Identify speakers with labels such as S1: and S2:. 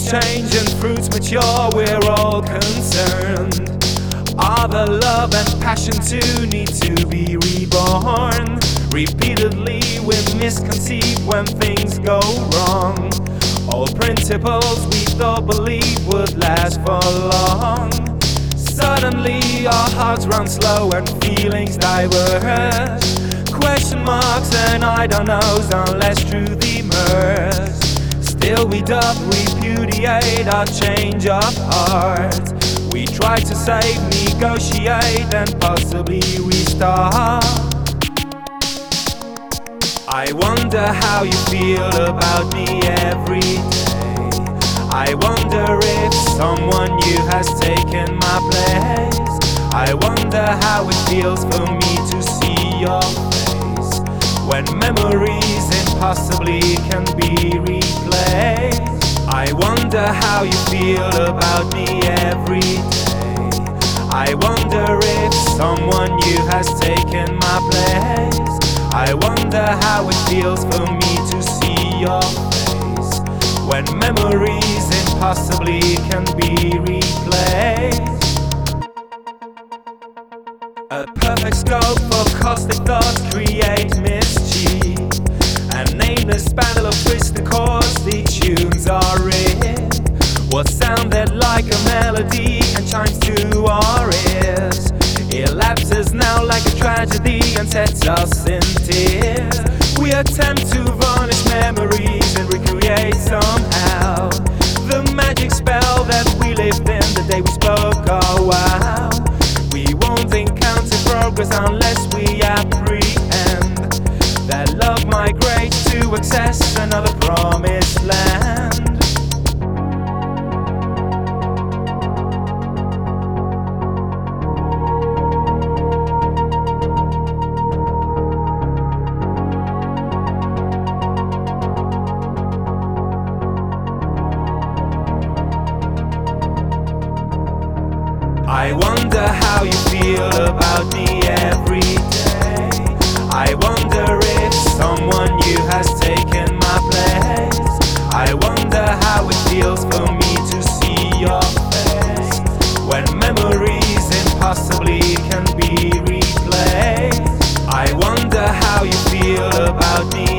S1: change and fruits mature, we're all concerned. Are the love and passion too need to be reborn? Repeatedly we misconceive when things go wrong. All principles we thought believed would last for long. Suddenly our hearts run slow and feelings diverge. Question marks and I don't knows unless truly immersed. Still we doth repudiate our change of heart. We try to save, negotiate and possibly restart. I wonder how you feel about me every day. I wonder if someone new has taken my place. I wonder how it feels for me to see your face when memories impossibly can be replaced. I wonder how you feel about me every day. I wonder if someone new has taken my place. I wonder how it feels for me to see your face when memories impossibly can be replaced. A perfect scope for caustic thoughts create mischief. A nameless spindle of twisted chords, the tunes are in what sounded like a melody and chimes to our ears. It lapses now like a tragedy and sets us in tears. We attempt to varnish memories and recreate somehow the magic spell that we lived in the day we spoke. Oh wow, we won't encounter progress unless we apprehend that love migrates to access another promised land. I wonder how you feel about me every day. I wonder if someone new has taken my place. I wonder how it feels for me to see your face when memories impossibly can be replaced. I wonder how you feel about me